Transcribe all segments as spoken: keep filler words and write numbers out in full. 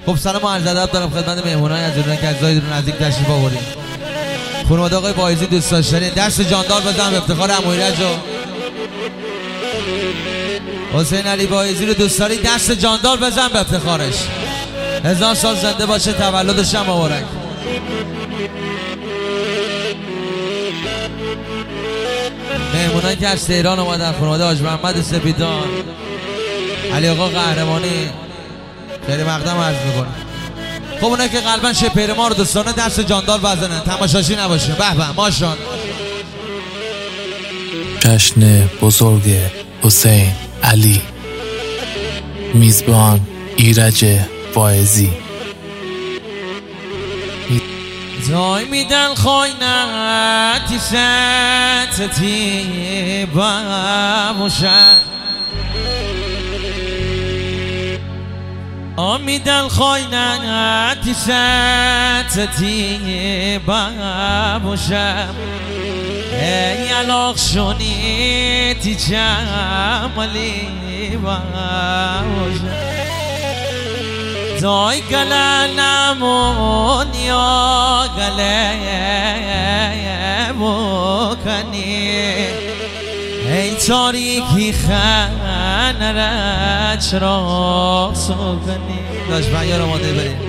خب سلام و عرض ادب دارم خدمت مهمونان از ایران که از جای دور نزدیک تشریف آوردید. خانواده آقای وایزی دوست داشتنی دست جاندار بزن به افتخار عمو ایرج و حسین علی وایزی رو دوست داری دست جاندار بزن به افتخارش. هزار سال زنده باشه، تولدش هم مبارک. مهمونان که از تهران اومدن، خانواده حاج محمد سپیدان، علی آقا قهرمانی، خیلی مقدم عرض میکنه. خب اونایی که قلبا شپیر ما رو دوستانه دست جاندار بزنن، تماشاشی نباشه. به به ماشان. جشن بزرگ حسین علی، میزبان ایرج وایزی. زای میدن خواینتی ستتی باموشن آمیدن خواینتی ستتی باموشن ای علاق شونیتی جمالی باموشن زای گله نمون یا گله بکنی ای تاریکی خنره چرا سکنی. داشت من یارو ماده بریم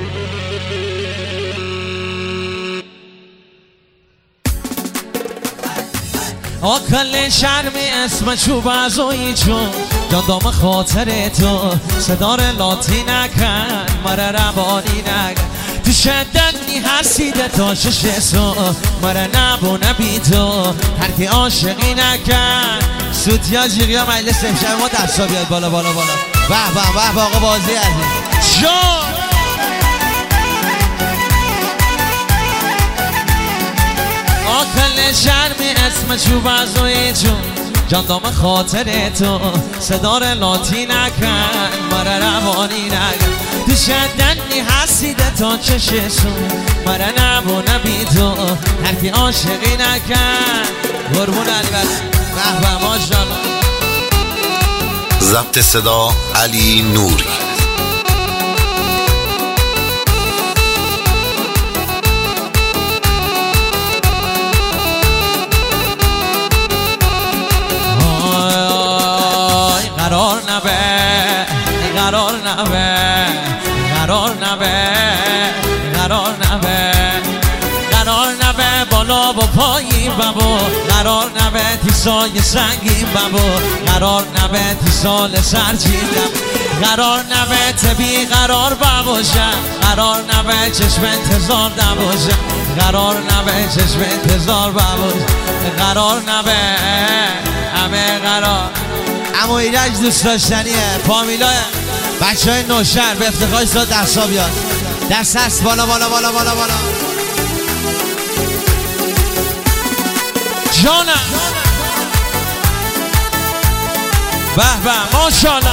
آکل شرمی اسم چوب از اوی چون جاندام خاطر تو صدار لاتی نکن مره روانی نکن تو شدنی حسیده تا شش سو مره نبو نبی تو هرکی عاشقی نکن سوتیا جیغیا مجلس امشب ما دستا بیاد بالا بالا بالا. به به به به آقا بازی عزیز جان آکل شرمی اسم چوب از اوی چون جاندام خاطر تو صدار لاتی نکن مره روانی نکن تو شدنی حسیده تا چششو مره نبو نبی تو هرکی عاشقی نکن. قربون علی بس به به ماشاءالله. ضبط صدا علی نوری. قرار نبه قرار نبه قرار نبه قرار نبه قرار نبه بالا با پایین بابا قرار نبه تیسای سنگین بابا قرار نبه تیسال سرچیدم قرار نبه تبی قرار بباشم قرار نبه چشم انتظار نباشم قرار نبه چشم انتظار بباشم قرار نبه همه قرار. عمو ایرج دوست داشتنیه. فامیلا بچه های نوشهر به افتخار ساد دستا بیاد. دست هست بالا بالا بالا بالا بالا. جانم به به ماشاءالله.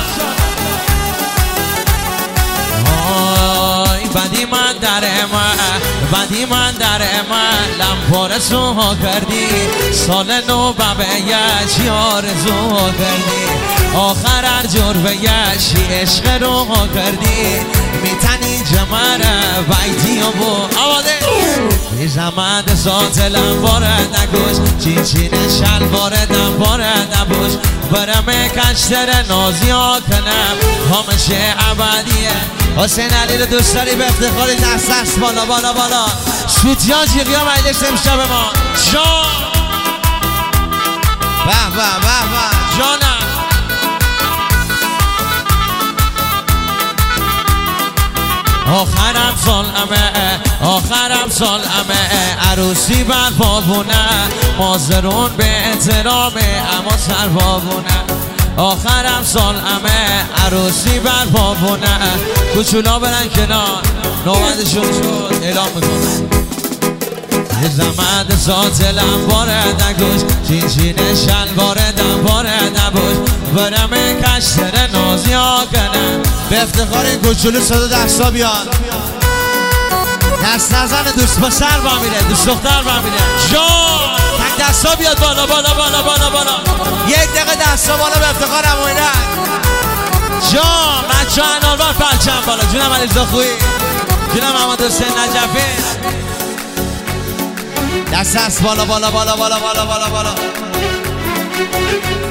آی بدی من در من بدی من در من لمپار سوها کردی سال نو ببیش یارزو کردی آخر هر جور بیشی عشق رو کردی میتنی جمره بیتی و بو آواده بی زمد سات لمباره نگوش چین چین شلواره دنباره نبوش برم کشتر نازی ها کنم همشه عبدیه. حسین علی رو دوست داری به افتخار دست دست بالا بالا بالا. سوتیا جیغیا مجلس امشب ما جان به به به به جانم. آخرم سال امه آخرم سال امه عروسی بر بابونه مازرون به احترامه اما سر بابونه آخرم سال امه عروسی بر بابونه کوچولا برن کنار نوبتشون شد اعلام میکنه یه زمد سات لمباره نگوش چین چین شلواره دنباره نبوش برم کشتر نازی ها کنم به افتخار این کوچولو صدا دستا بیاد. دست نزن دوست پسر با میره دوست دختر با میره جان تک دستا بیاد بالا بالا بالا بالا بالا. یک دقیقه دستا بالا به افتخار عمو ایرج جان. بچه ها انالوار پرچم بالا جونم علیرضا خویی، جونم محمد حسین نجفی. دست هست بالا بالا بالا بالا بالا بالا بالا.